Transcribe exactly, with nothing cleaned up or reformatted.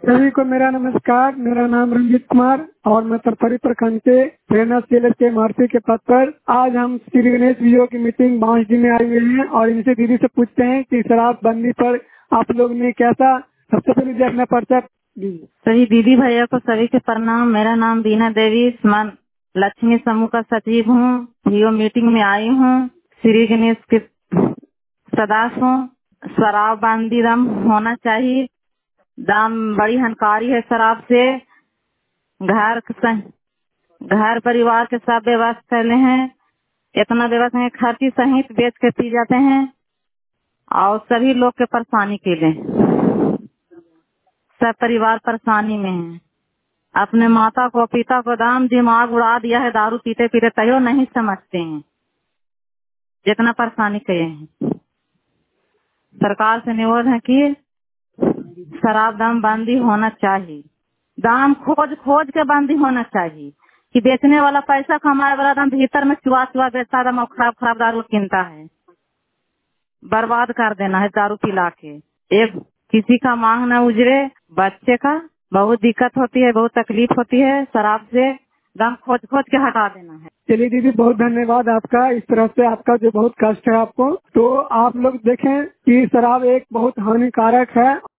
सभी को मेरा नमस्कार। मेरा नाम रंजीत कुमार और मैं तरफरी प्रखंड के प्रेरणा सीएलएस के मार्फी के पद पर आज हम श्री गणेश वीओ की मीटिंग बांसडी में आए हुए हैं और इनसे दीदी से पूछते हैं कि शराब बंदी पर आप लोग ने कैसा सबसे पहले जी अपना पर्चा दीजिए। सभी दीदी भैया को सभी के प्रणाम। मेरा नाम दीना देवी स्मरण लक्ष्मी समूह का सचिव हूँ। वीओ मीटिंग में आई हूँ। श्री गणेश के सदस्य हूँ। शराब बंदी दम होना चाहिए। दाम बड़ी हनकारी है शराब से। घर घर परिवार के सब व्यवस्था फैले हैं। इतना व्यवस्था है खर्ची सहित बेच के पी जाते हैं और सभी लोग के परेशानी के लिए सब परिवार परेशानी में है। अपने माता को पिता को दाम दिमाग उड़ा दिया है। दारू पीते पीते तयो नहीं समझते हैं जितना परेशानी किए हैं। सरकार से निवेदन है कि शराब दाम बंदी होना चाहिए। दाम खोज खोज के बंदी होना चाहिए कि बेचने वाला पैसा कमाए वाला दाम भीतर में चुआ चुआ बेचता दाम और खराब खराब दारू कीनता है। बर्बाद कर देना है दारू पिला के। एक किसी का मांग न उजरे। बच्चे का बहुत दिक्कत होती है, बहुत तकलीफ होती है। शराब से दम खोज खोज के हटा देना है। चलिए दीदी बहुत धन्यवाद आपका। इस तरह से आपका जो बहुत कष्ट है आपको, तो आप लोग देखें कि शराब एक बहुत हानिकारक है।